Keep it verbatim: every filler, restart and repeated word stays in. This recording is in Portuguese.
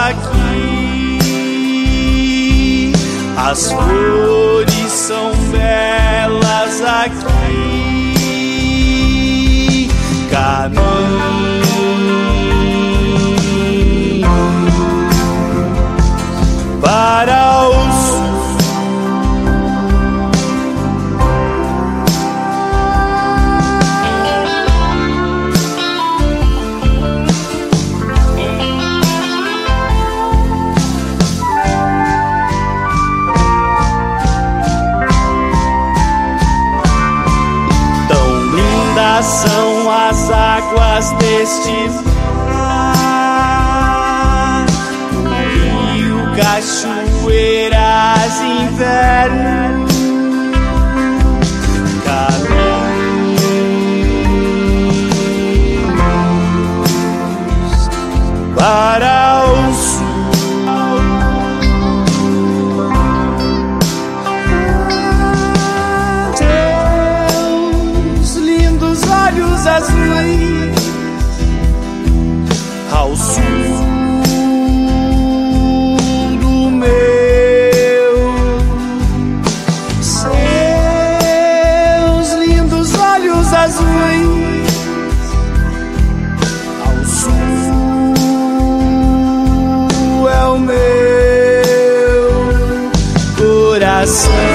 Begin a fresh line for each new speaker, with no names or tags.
aqui, as flores são belas aqui, caminho para o sul. São as águas deste mar, o rio, cachoeiras, inverno, caminhos para o sul. Olhos azuis ao sul do meu, seus lindos olhos azuis ao sul é o meu coração.